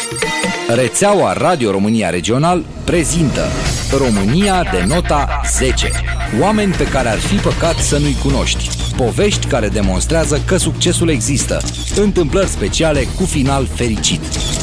Rețeaua Radio România Regional prezintă România de nota 10. Oameni pe care ar fi păcat să nu-i cunoști. Povești care demonstrează că succesul există. Întâmplări speciale cu final fericit.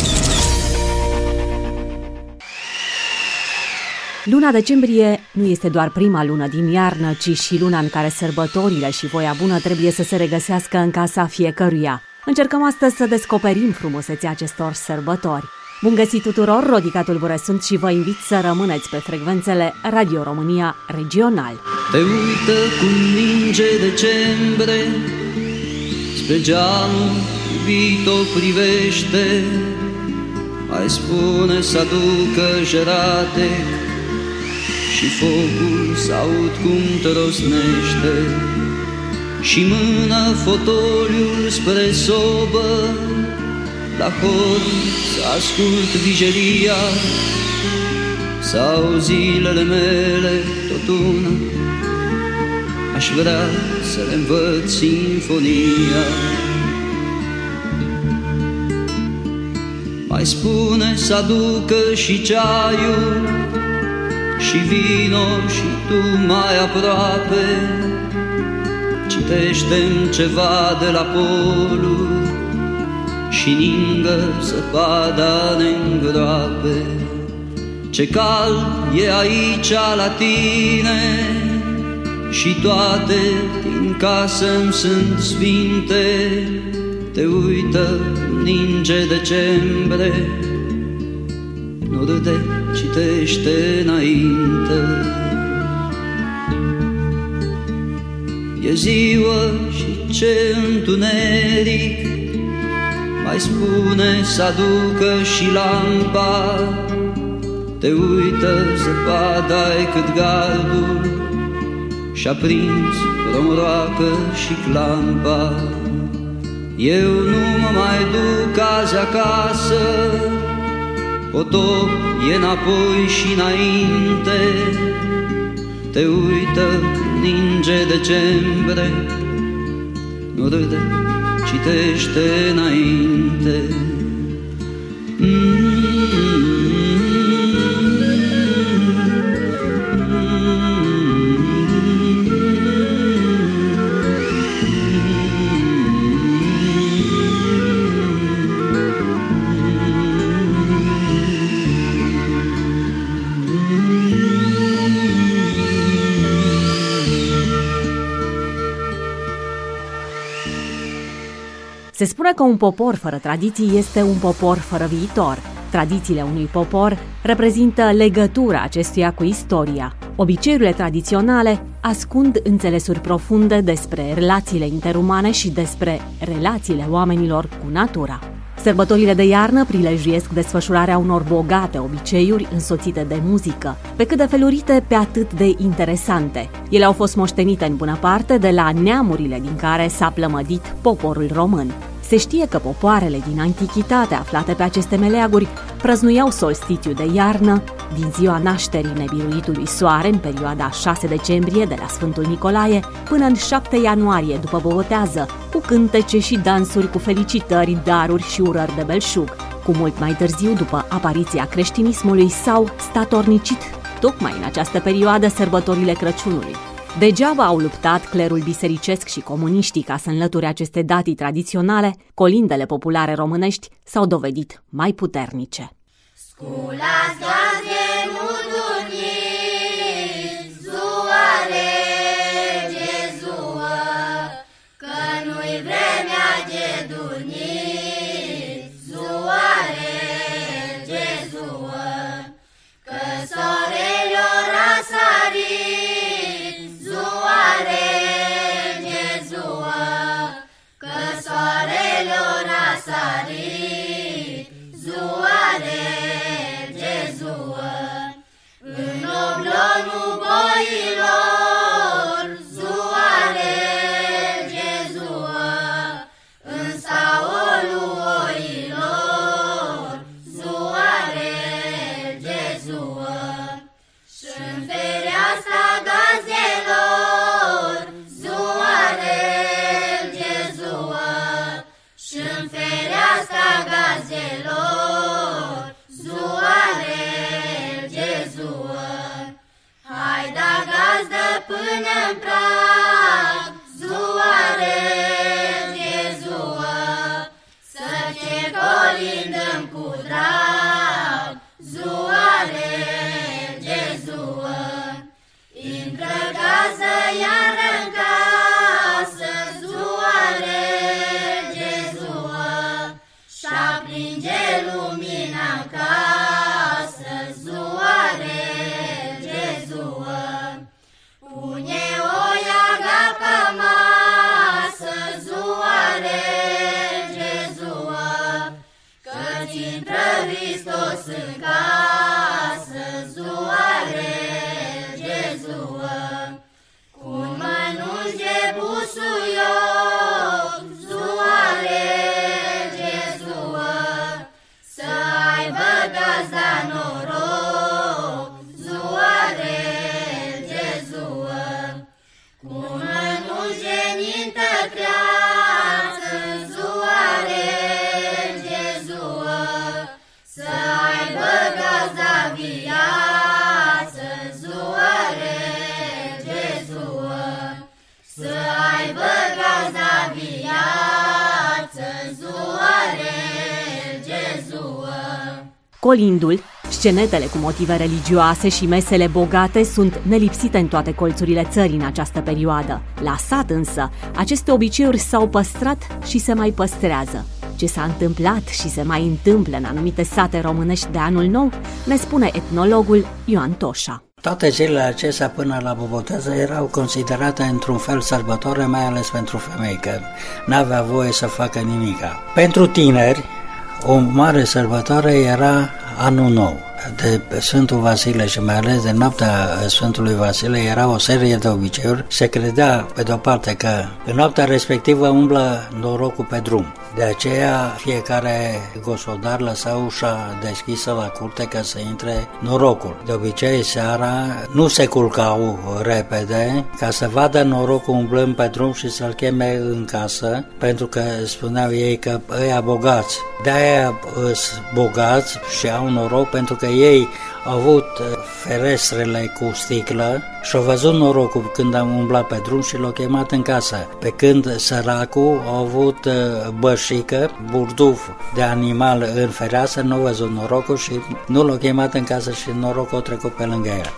Luna decembrie nu este doar prima lună din iarnă, ci și luna în care sărbătorile și voia bună trebuie să se regăsească în casa fiecăruia. Încercăm astăzi să descoperim frumusețea acestor sărbători. Bun găsit tuturor, Rodica Tulbure sunt și vă invit să rămâneți pe frecvențele Radio România Regional. Te uită cu ninge decembre, spre geamul iubit o privește, mai spune să aducă jerate și focul s-aud cum trosnește, și mână fotoliul spre sobă, la hor să ascult vijelia, sau zilele mele tot una, aș vrea să le învăț sinfonia. Mai spune să aducă și ceaiul și vino și tu mai aproape, citește-mi ceva de la polul și ningă zăpada ne-ngroape. Ce cald e aici la tine și toate din casă-mi sunt sfinte. Te uită, ninge decembre, nu râde, citește înainte. E ziua și ce întuneric, mai spune să aducă și lampa. Te uită, zăpada-i cât gardul și-a prins romoroacă și clampa. Eu nu mă mai duc azi acasă, potop e înapoi și înainte. Te uită, ninge decembre, nu râde, citește înainte. Se spune că un popor fără tradiții este un popor fără viitor. Tradițiile unui popor reprezintă legătura acestuia cu istoria. Obiceiurile tradiționale ascund înțelesuri profunde despre relațiile interumane și despre relațiile oamenilor cu natura. Sărbătorile de iarnă prilejuiesc desfășurarea unor bogate obiceiuri însoțite de muzică, pe cât de felurite, pe atât de interesante. Ele au fost moștenite în bună parte de la neamurile din care s-a plămădit poporul român. Se știe că popoarele din antichitate aflate pe aceste meleaguri prăznuiau solstițiul de iarnă din ziua nașterii nebiruitului soare în perioada 6 decembrie de la Sfântul Nicolae până în 7 ianuarie după bobotează, cu cântece și dansuri, cu felicitări, daruri și urări de belșug. Cu mult mai târziu, după apariția creștinismului, s-au statornicit tocmai în această perioadă sărbătorile Crăciunului. Degeaba au luptat clerul bisericesc și comuniștii ca să înlăture aceste datii tradiționale, colindele populare românești s-au dovedit mai puternice. Soarelor a sărit, zuare, Jezu. intră Hristos în casă, zoare Jezuă, cu mănunchi de busuioc, zoare Jezuă, să aibă gazda noroc, zoare Jezuă, cu mănunchi de nintă creață, zoare Jezuă, să aibă gazda viață, zoare Jezuă, să aibă gazda viață, zoare Jezuă. Colindul, scenetele cu motive religioase și mesele bogate sunt nelipsite în toate colțurile țării în această perioadă. La sat însă, aceste obiceiuri s-au păstrat și se mai păstrează. Ce s-a întâmplat și se mai întâmplă în anumite sate românești de Anul Nou, ne spune etnologul Ioan Toșa. Toate zilele acestea până la boteză erau considerate într-un fel sărbătoare, mai ales pentru femei, că n-avea voie să facă nimica. Pentru tineri, o mare sărbătoare era Anul Nou. De Sfântul Vasile și mai ales de noaptea Sfântului Vasile era o serie de obiceiuri. Se credea, pe de-o parte, că în noaptea respectivă umblă norocul pe drum. De aceea fiecare gospodar lăsa ușa deschisă la curte ca să intre norocul. De obicei seara nu se culcau repede ca să vadă norocul umblând pe drum și să-l cheme în casă, pentru că spuneau ei că ăia bogați. De-aia sunt bogați și au noroc pentru că ei au avut ferestrele cu sticlă și au văzut norocul când am umblat pe drum și l-au chemat în casă. Pe când săracul a avut bășică, burduf de animal în fereastră, nu a văzut norocul și nu l-a chemat în casă și norocul a trecut pe lângă el.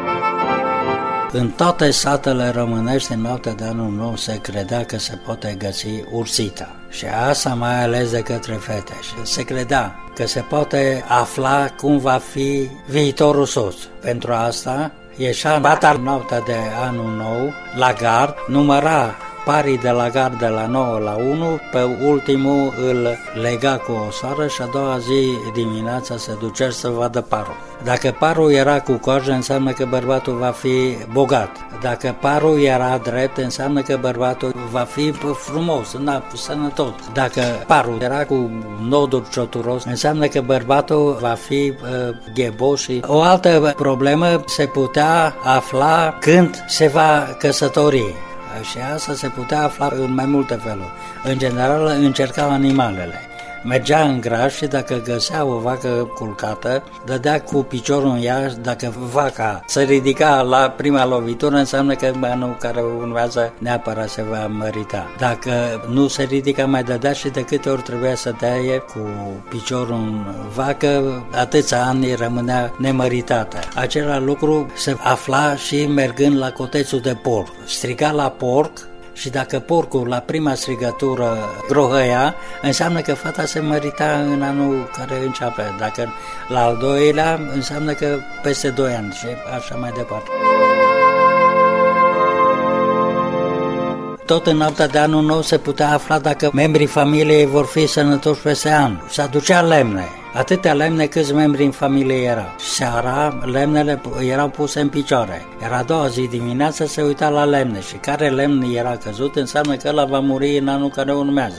În toate satele românești, în noaptea de Anul Nou, se credea că se poate găsi ursita. Și asta mai ales de către fete. Și se credea că se poate afla cum va fi viitorul soț. Pentru asta ieșea bata noaptea de Anul Nou la gard, număra parii de la gard de la 9 la 1, pe ultimul îl lega cu o soară și a doua zi dimineața se ducea să vadă parul. Dacă parul era cu coajă, înseamnă că bărbatul va fi bogat. Dacă parul era drept, înseamnă că bărbatul va fi frumos, sănătos. Dacă parul era cu noduri cioturos, înseamnă că bărbatul va fi ghebos. Și o altă problemă se putea afla când se va căsători. Și asta se putea afla în mai multe feluri. În general încercau animalele. Mergea în graș și dacă găsea o vacă culcată, dădea cu piciorul în ea. Dacă vaca se ridica la prima lovitură, înseamnă că anul care urmează neapărat se va mărita. Dacă nu se ridica, mai dădea și de câte ori trebuia să taie cu piciorul în vacă, atâția ani rămânea nemăritată. Același lucru se afla și mergând la cotețul de porc. Striga la porc, și dacă porcul la prima strigătură grohăia, înseamnă că fata se mărita în anul care începe. Dacă la al doilea, înseamnă că peste 2 ani și așa mai departe. Tot în noaptea de Anul Nou se putea afla dacă membrii familiei vor fi sănătoși peste an. Se aducea lemne, atâtea lemne câți membri în familie erau. Seara lemnele erau puse în picioare, iar a doua zi dimineața se uita la lemne și care lemn era căzut înseamnă că ăla va muri în anul care urmează.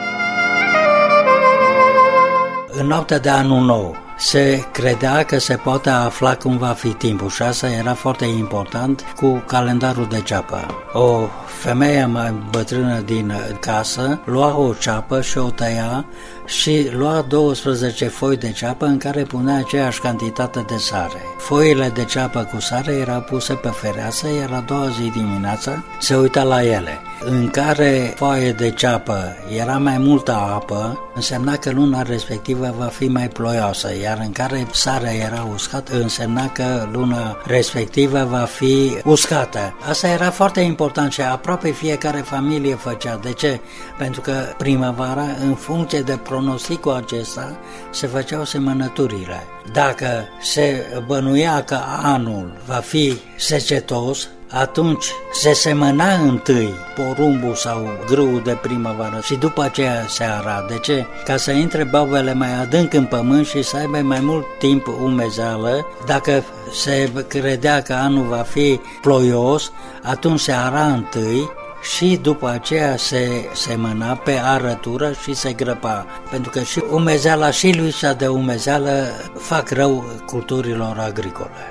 În noaptea de Anul Nou se credea că se poate afla cum va fi timpul și asta era foarte important cu calendarul de ceapă. O femeie mai bătrână din casă lua o ceapă și o tăia și lua 12 foi de ceapă în care punea aceeași cantitate de sare. Foile de ceapă cu sare erau puse pe fereastră, iar a doua zi dimineața se uita la ele. În care foaie de ceapă era mai multă apă, însemna că luna respectivă va fi mai ploioasă, iar în care sarea era uscată, însemna că luna respectivă va fi uscată. Asta era foarte important și aproape fiecare familie făcea. De ce? Pentru că primăvara, în funcție de pronosticul acesta, se făceau semănăturile. Dacă se bănuia că anul va fi secetos, Atunci se semăna întâi porumbul sau grâul de primăvară și după aceea seara. De ce? Ca să intre boabele mai adânc în pământ și să aibă mai mult timp umezeală. Dacă se credea că anul va fi ploios, atunci se ara întâi și după aceea se semăna pe arătură și se grăpa. Pentru că și umezeala și lipsa de umezeală fac rău culturilor agricole.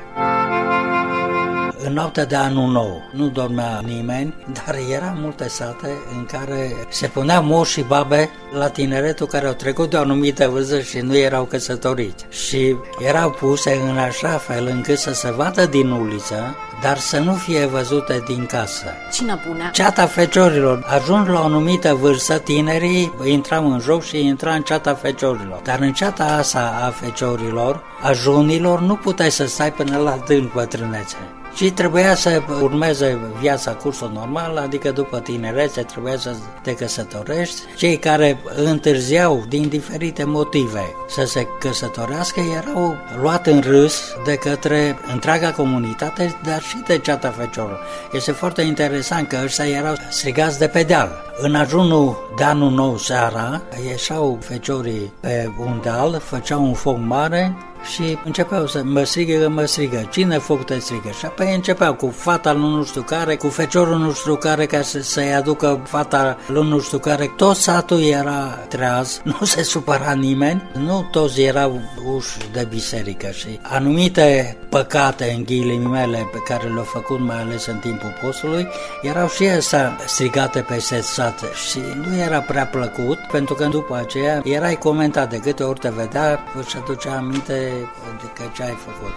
În noaptea de anul nou nu dormea nimeni, dar era multe sate în care se puneau moși și babe la tineretul care au trecut de o anumită vârstă și nu erau căsătoriți. Și erau puse în așa fel încât să se vadă din uliță, dar să nu fie văzute din casă. Cine punea? Ceata feciorilor. Ajung la o anumită vârstă, tinerii intrau în joc și intra în ceata feciorilor. Dar în ceata asta a feciorilor, a junilor, nu puteai să stai până la adânc bătrânețe. Și trebuia să urmeze viața cursul normal, adică după tinerețe trebuia să te căsătorești. Cei care întârziau din diferite motive să se căsătorească erau luat în râs de către întreaga comunitate, dar și de ceata feciorilor. Este foarte interesant că ăștia erau strigați de pe deal. În ajunul de anul nou seara, ieșeau feciorii pe un deal, făceau un foc mare și începeau să mă strigă, cine foc te strigă? Și apoi începeau cu fata lui nu știu care, cu feciorul nu știu care, ca să-i aducă fata lui nu știu care. Tot satul era treaz, nu se supăra nimeni, nu toți erau uși de biserică și anumite păcate, în ghilimele, pe care le-au făcut mai ales în timpul postului, erau și astea strigate peste sat și nu era prea plăcut, pentru că după aceea erai comentat, de câte ori te vedea, își aducea aminte de ce ai făcut.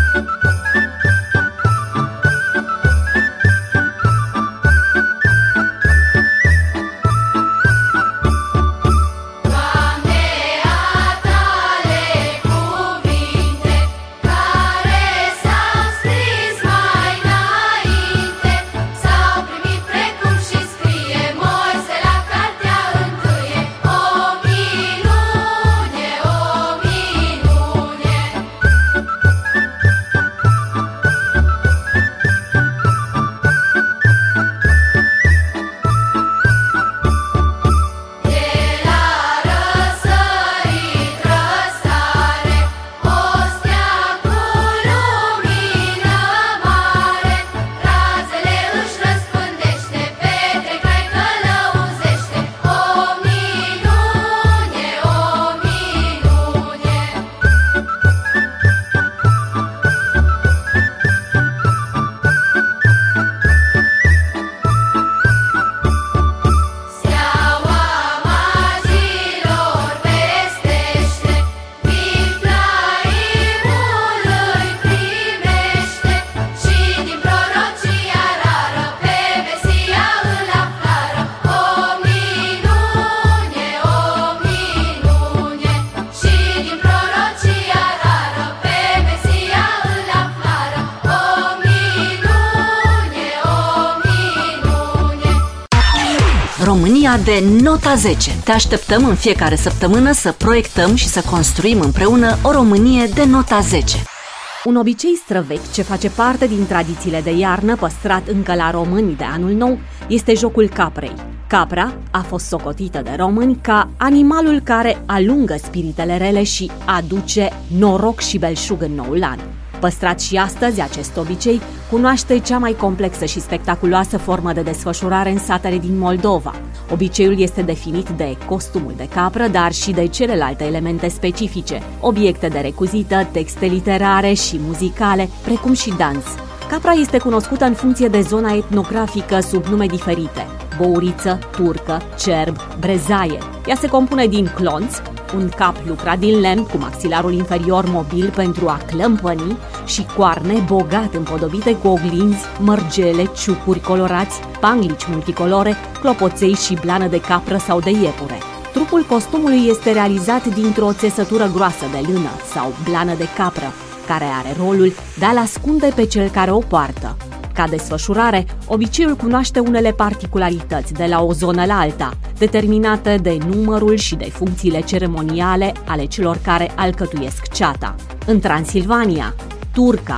România de nota 10. Te așteptăm în fiecare săptămână să proiectăm și să construim împreună o Românie de nota 10. Un obicei străvechi ce face parte din tradițiile de iarnă păstrat încă la români de anul nou este jocul caprei. Capra a fost socotită de români ca animalul care alungă spiritele rele și aduce noroc și belșug în noul an. Păstrat și astăzi, acest obicei cunoaște cea mai complexă și spectaculoasă formă de desfășurare în satele din Moldova. Obiceiul este definit de costumul de capră, dar și de celelalte elemente specifice, obiecte de recuzită, texte literare și muzicale, precum și dans. Capra este cunoscută în funcție de zona etnografică sub nume diferite: bouriță, turcă, cerb, brezaie. Ea se compune din clonț, un cap lucrat din lemn cu maxilarul inferior mobil pentru a clămpăni și coarne bogat împodobite cu oglinzi, mărgele, ciucuri colorați, panglici multicolore, clopoței și blană de capră sau de iepure. Trupul costumului este realizat dintr-o țesătură groasă de lână sau blană de capră, care are rolul de a-l ascunde pe cel care o poartă. Ca desfășurare, obiceiul cunoaște unele particularități de la o zonă la alta, determinate de numărul și de funcțiile ceremoniale ale celor care alcătuiesc ceata. În Transilvania, turca,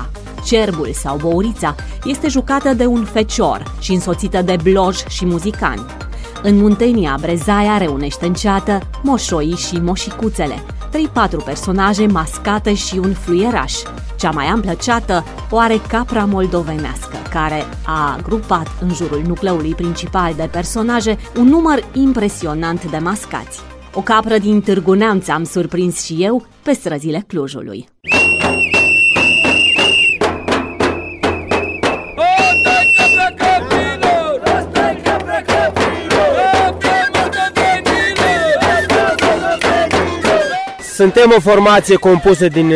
Cerbul sau Bourița este jucată de un fecior și însoțită de bloji și muzicani. În Muntenia, Brezaia reunește în ceată moșoii și moșicuțele, 3-4 personaje mascate și un fluieraș. Cea mai amplă ceată o are capra moldovenească, care a grupat în jurul nucleului principal de personaje un număr impresionant de mascați. O capră din Târgu Neamț am surprins și eu pe străzile Clujului. Suntem o formație compusă din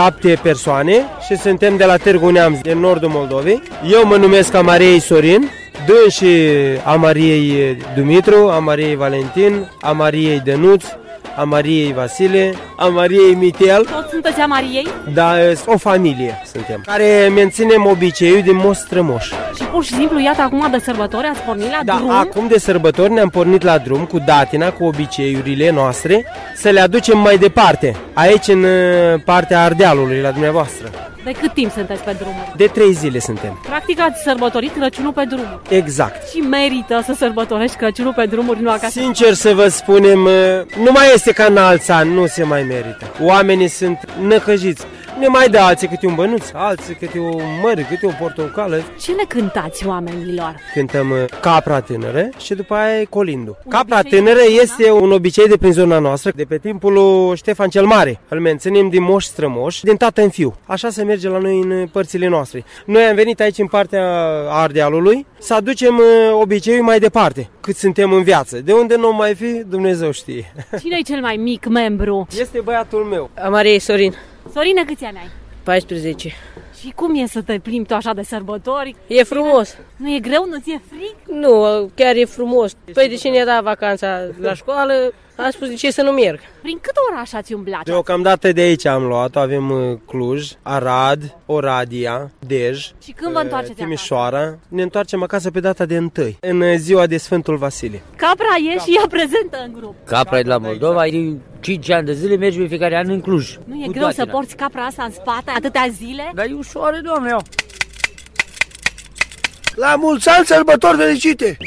7 persoane și suntem de la Târgu Neamț, din nordul Moldovei. Eu mă numesc Amariei Sorin, dânsii Amariei Dumitru, Amariei Valentin, Amariei Dănuț, Amariei Vasile, Amariei Mitel. Toți sunteți Amariei? Da, o familie suntem, care menținem obiceiul din moș strămoș. Și pur și simplu, iată, acum de sărbători ați pornit la drum? Da, acum de sărbători ne-am pornit la drum cu datina, cu obiceiurile noastre, să le aducem mai departe, aici în partea Ardealului, la dumneavoastră. De cât timp sunteți pe drumuri? De 3 zile suntem. Practic ați sărbătorit Crăciunul pe drumuri. Exact. Și merită să sărbătorești Crăciunul pe drumuri, nu acasă? Sincer să vă spunem, nu mai este ca în alți ani, nu se mai merită. Oamenii sunt năcăjiți. Ne mai dă alții câte un bănuț, alții câte o mări, câte o portocală. Ce le cântați oamenilor? Cântăm Capra Tânără și după aia Colindu. Capra Tânără este un obicei de prin zona noastră, de pe timpul lui Ștefan cel Mare. Îl menținem din moș strămoș, din tată în fiu. Așa se merge la noi în părțile noastre. Noi am venit aici în partea Ardealului să aducem obiceiul mai departe, cât suntem în viață. De unde nu mai fi, Dumnezeu știe. Cine e cel mai mic membru? Este băiatul meu. Amariei Sorin. Sorine, câți ani ai? 14. Și cum e să te plimbi tu așa de sărbători? E frumos. Nu e greu? Nu ți-e frig? Nu, chiar e frumos. Păi de ce ne-a dat vacanța la școală, am spus de ce să nu merg. Prin cât oraș ați umblat? Deocamdată de aici am luat, avem Cluj, Arad, Oradea, Dej, și când vă întoarceți Timișoara. Acasă? Ne întoarcem acasă pe data de 1, în ziua de Sfântul Vasile. Capra e și ea prezentă în grup. Capra e de la Moldova, e 5 ani de zile, mergi pe fiecare an în Cluj. Nu e greu să porți capra asta în spate atâtea zile? Dar e ușoară, doamne, iau. La mulți ani, sărbători fericite!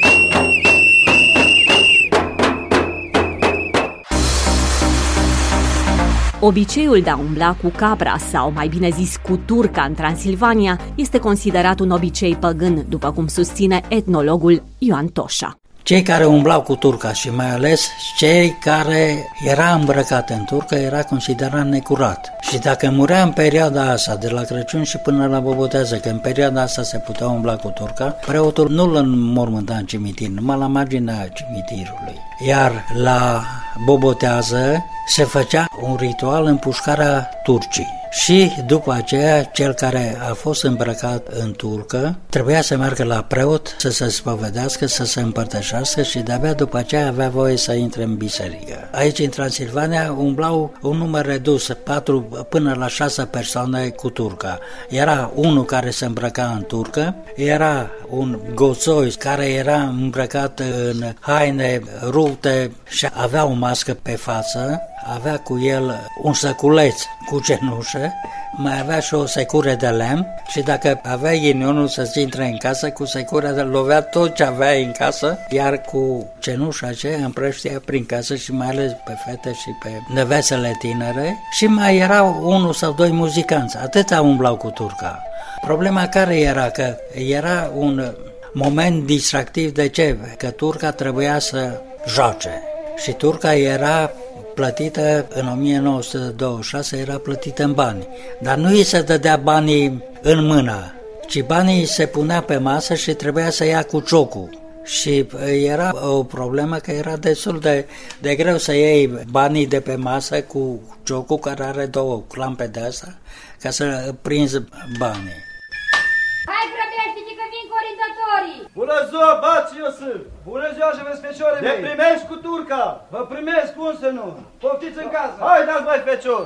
Obiceiul de a umbla cu capra, sau mai bine zis cu turca în Transilvania, este considerat un obicei păgân, după cum susține etnologul Ioan Toșa. Cei care umblau cu turca și mai ales cei care era îmbrăcat în turcă era considerat necurat. Și dacă murea în perioada asta, de la Crăciun și până la Bobotează, că în perioada asta se putea umbla cu turca, preotul nu-l înmormânta în cimitir, numai la marginea cimitirului. Iar la Bobotează se făcea un ritual împușcarea turcii. Și după aceea, cel care a fost îmbrăcat în turcă trebuia să meargă la preot, să se spovedească, să se împărtășească și de-abia după aceea avea voie să intre în biserică. Aici, în Transilvania, umblau un număr redus, 4 până la 6 persoane cu turca. Era unul care se îmbrăca în turcă, era un goțoi care era îmbrăcat în haine rupte și avea o mască pe față, avea cu el un săculeț cu cenușă, mai avea și o secură de lemn și dacă avea ghinionul să-ți intre în casă, cu secura de lovea tot ce avea în casă, iar cu cenușa aceea împrăștia prin casă și mai ales pe fete și pe nevestele tinere și mai erau 1 sau 2 muzicanți, atâta umblau cu turca. Problema care era? Că era un moment distractiv. De ce? Că turca trebuia să joace și turca era plătită în 1926, era plătită în bani, dar nu îi se dădea banii în mână, ci banii se punea pe masă și trebuia să ia cu ciocul. Și era o problemă că era destul de greu să iei banii de pe masă cu ciocul, care are 2 clampe de asta, ca să prinzi banii. Hai, grăbește-te că vin corintătorii! Bună ziua, bați Iosif! Bună ziua și vespecioare mei! Ne primești cu turca! Vă primesc, cum să nu? Poftiți în casă! Hai, dați mai fecior!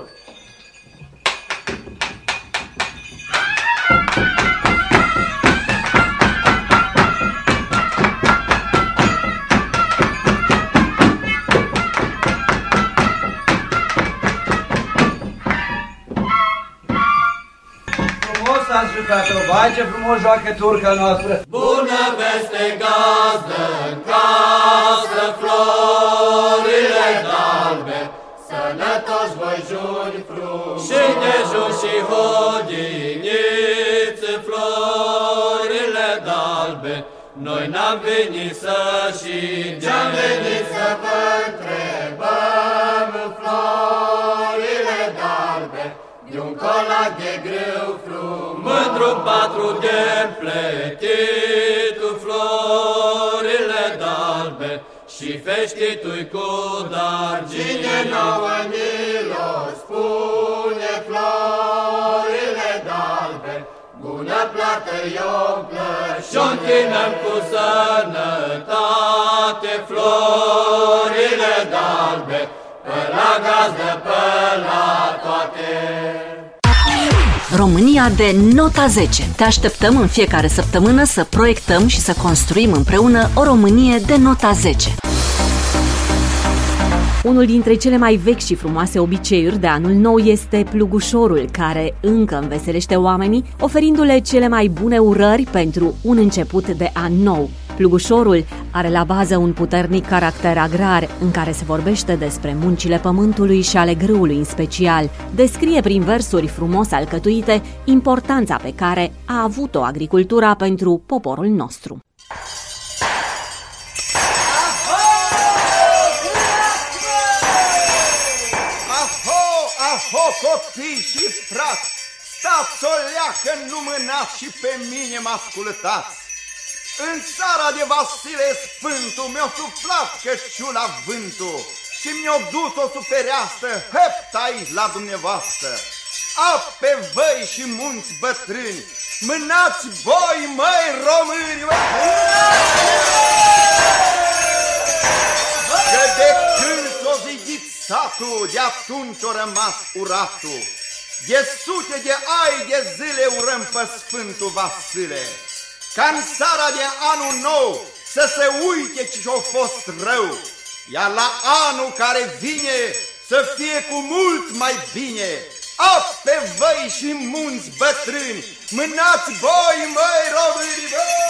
Frumos ați jucat-o, vai ce frumos joacă turca noastră! Bună veste gazdă, în casă florile d'albe, sănătoși voi juni frumos. Și de jun și hodiniți florile d'albe, noi n-am venit să șinem, ci-am venit să vă întrebăm florile d'albe, de-un colac de grâu frumos. Mândru patru de pletitul florile d'albe și feștitui cu dargine. Cine nouă ni-l-o spune florile d'albe, bună plată i-o plăși. Și-o închinăm cu sănătate florile d'albe, pe la gazdă, pe la toate. România de nota 10. Te așteptăm în fiecare săptămână să proiectăm și să construim împreună o Românie de nota 10. Unul dintre cele mai vechi și frumoase obiceiuri de anul nou este plugușorul, care încă înveselește oamenii, oferindu-le cele mai bune urări pentru un început de an nou. Plugușorul are la bază un puternic caracter agrar, în care se vorbește despre muncile pământului și ale grâului în special. Descrie prin versuri frumos alcătuite importanța pe care a avut-o agricultura pentru poporul nostru. Aho, copii și frați, stați o leacă, nu mânați și pe mine mă ascultați. În țara de Vasile Sfântul mi-a suflat căciula vântul și mi-a dus-o sufereastă heptai la dumneavoastră. Pe văi și munți bătrâni, mânați voi, măi români, că de când s-o zidit satul, de atunci a rămas uratul. De sute de ani de zile urăm pe Sfântul Vasile, ca în seara de anul nou să se uite ce-a fost rău, iar la anul care vine să fie cu mult mai bine. Pe văi și munți bătrâni, mânați voi, măi români,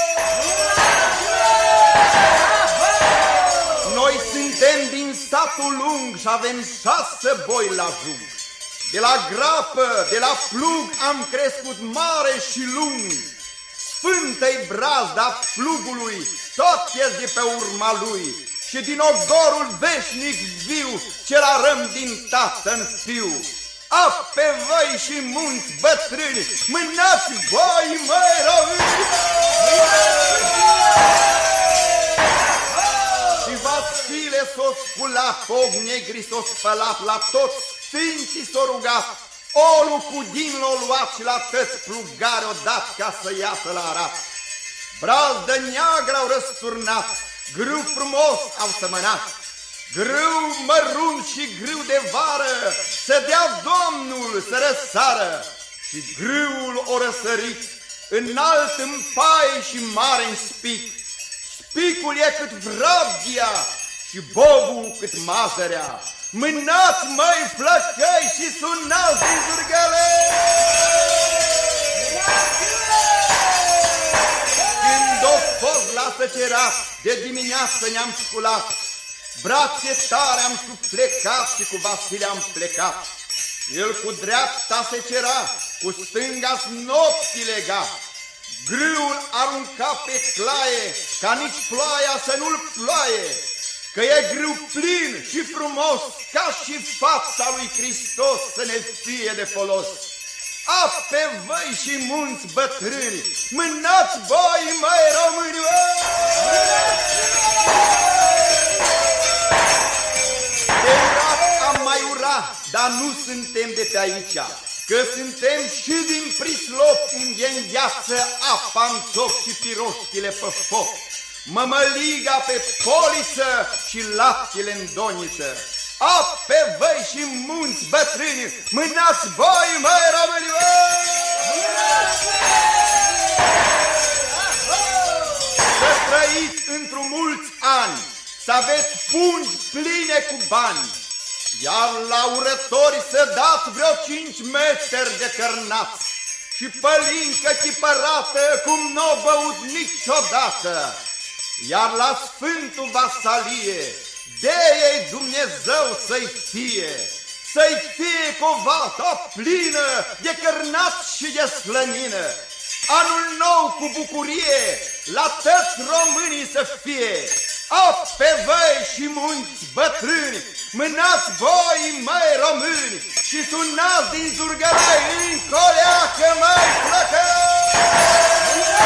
Noi suntem din satul lung și avem 6 boi la jug. De la grapă, de la plug am crescut mare și lung. Sfântă-i brazda plugului, tot ies de pe urma lui, și din ogorul veșnic viu ce-l arăm din tată în fiu. Pe văi și munți bătrâni, mânați voi, măi români! Și Vasile s-o sculat, ochi negri s-o spălat, la toți sfinții s-o rugat, olul cu din l-o luat și la tăți plugare o dat ca să iasă la arat. Brazdă neagră au răsturnat, grâu frumos au sămănat, grâu mărunt și grâu de vară, să dea Domnul să răsară. Și grâul o răsărit, înalt în paie și mare în spic. Spicul e cât vrabdia și bobul cât mazărea. Mânați, măi, flăcăi, și sunați din zurgăle! Când o fost la săcerat, de dimineață ne-am sculat, brațe tare am suflecat și cu Vasile am plecat. El cu dreapta secera, cu stânga-s nopții lega. Grâul arunca pe claie, ca nici ploaia să nu-l ploaie, că e grâu plin și frumos, ca și fața lui Hristos să ne fie de folos. Pe văi și munți bătrâni, mânați voi, măi români! De urat am mai urat, dar nu suntem de pe aici, că suntem și din prislop, unde îngheață apa în țoc și piroștile pe foc, mămăliga pe poliță și laptele în doniță. Pe văi și munți bătrâni, mânați voi, măi români! Să trăiți într-un mulți ani, să aveți pungi pline cu bani, iar la urători să dați vreo 5 metri de cărnați, și pălincă chipărată cum n-o băut niciodată. Iar la Sfântul Vasalie, de-ei Dumnezeu să-i fie covata plină de cărnat și de slănină. Anul nou cu bucurie la toți românii să fie. Pe văi și munți bătrâni, mânați voi, măi români, și sunați din zurgărai în coleacă, măi flăcăi!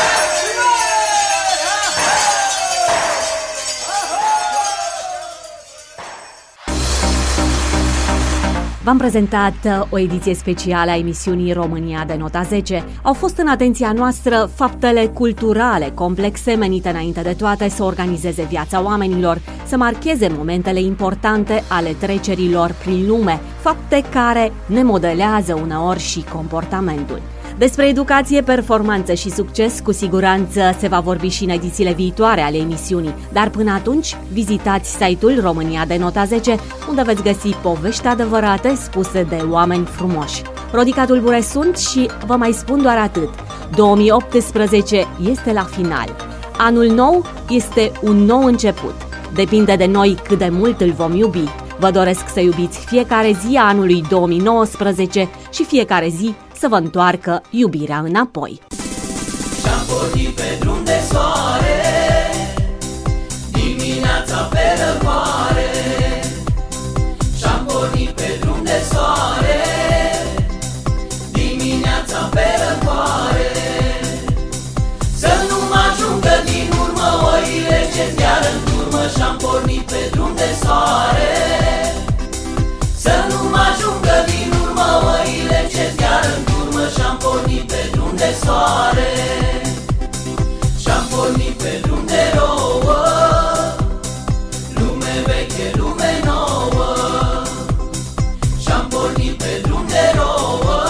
V-am prezentat o ediție specială a emisiunii România de nota 10. Au fost în atenția noastră faptele culturale complexe menite înainte de toate să organizeze viața oamenilor, să marcheze momentele importante ale trecerilor prin lume, fapte care ne modelează uneori și comportamentul. Despre educație, performanță și succes, cu siguranță se va vorbi și în edițiile viitoare ale emisiunii, dar până atunci vizitați site-ul România de nota 10, unde veți găsi povești adevărate spuse de oameni frumoși. Rodica Tulbure sunt și vă mai spun doar atât: 2018 este la final. Anul nou este un nou început. Depinde de noi cât de mult îl vom iubi. Vă doresc să iubiți fiecare zi a anului 2019 și fiecare zi să vă întoarcă iubirea înapoi. Și-am pornit pe drum de soare, dimineața pe răcoare. Și-am pornit pe drum de soare, dimineața pe răcoare. Să nu mă ajungă din urmă oile ce-ți iar în turmă. Și-am pornit pe drum de soare, să nu mă ajungă din urmă oile ce-ți iar în turmă. Și-am pornit pe drum de soare, și-am pornit pe drum de rouă, lume veche, lume nouă. Și-am pornit pe drum de rouă,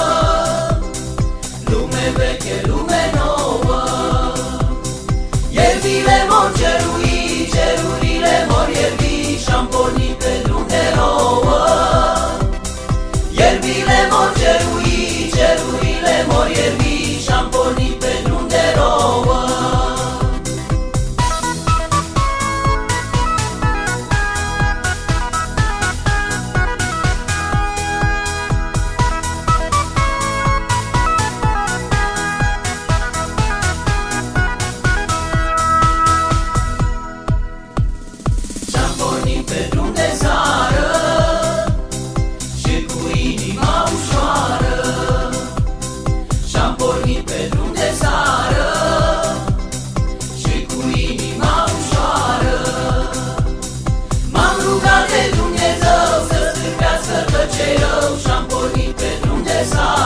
lume veche, lume nouă. Ierbile mor cerui, cerurile mor ierbi. Și-am pornit pe drum de rouă, ierbile mor cerui, cerurile mor ierbi. Și-am pornit pe drum de rouă. Și-am pornit pe drum de zară și cu inima ușoară. Și-am pornit pe drum de zară și cu inima ușoară. M-am rugat de Dumnezeu să stârpească tot ce-i rău. Și-am pornit pe drum de zară.